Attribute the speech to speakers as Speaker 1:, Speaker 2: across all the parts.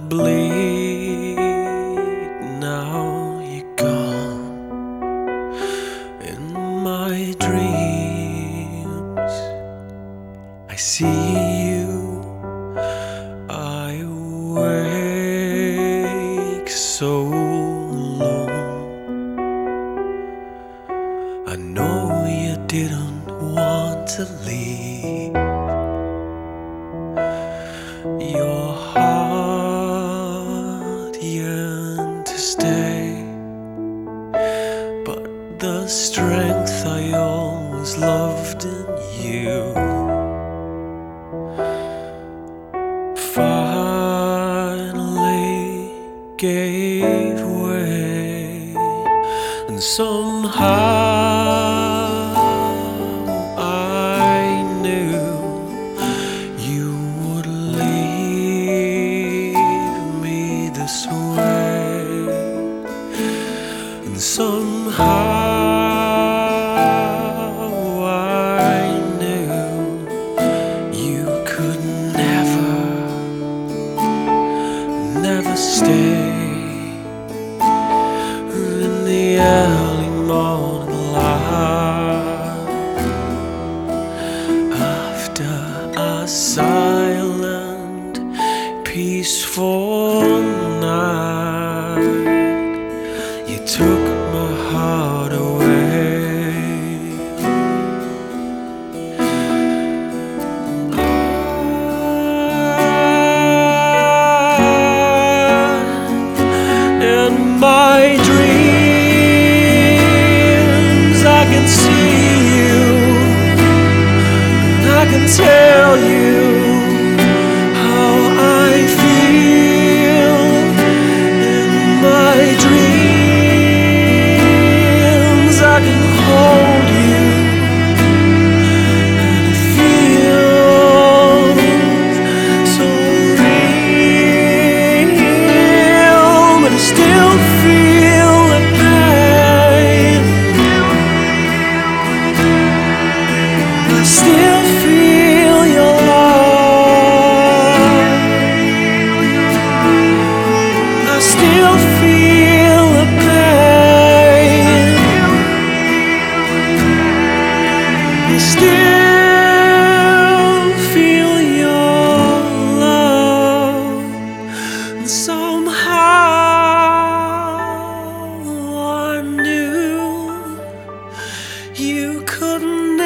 Speaker 1: bleed. Now you're gone. In my dreams I see you. I wake so alone. I know you didn't want to leave. Your heart yearned to stay, but the strength I always loved in you finally gave way. And somehow I knew you would leave me this way. And somehow I knew you could never stay. In the early morning light, after a silent, peaceful night, you took my heart away. In my dreams I can see you, and I can tell you how I feel. In my dreams I can hold you, and it feels so real, but I still feel the pain. I still feel your love. I still feel the pain. I still feel your love. And somehow I knew you could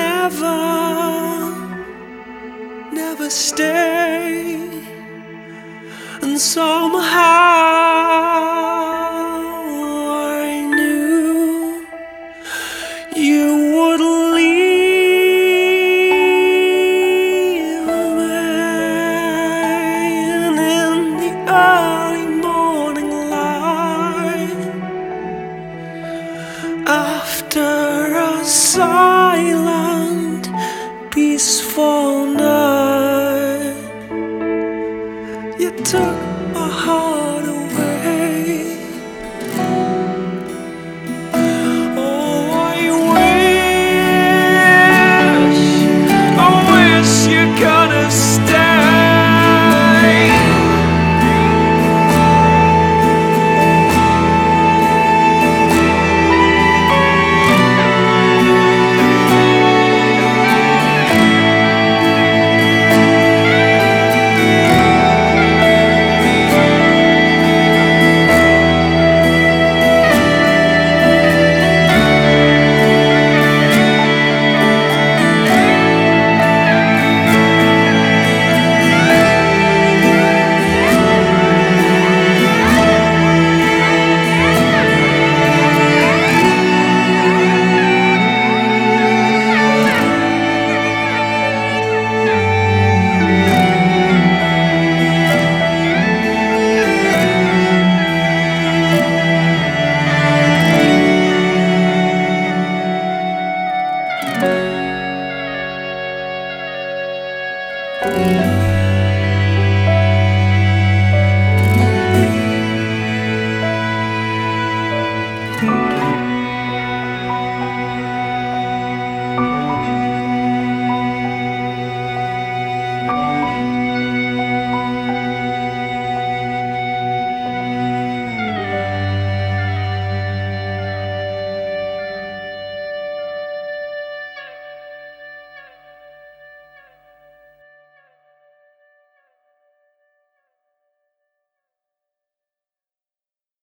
Speaker 1: never stay. And somehow I knew you would leave me. And in the early morning light, after a silent, peaceful night, you took my heart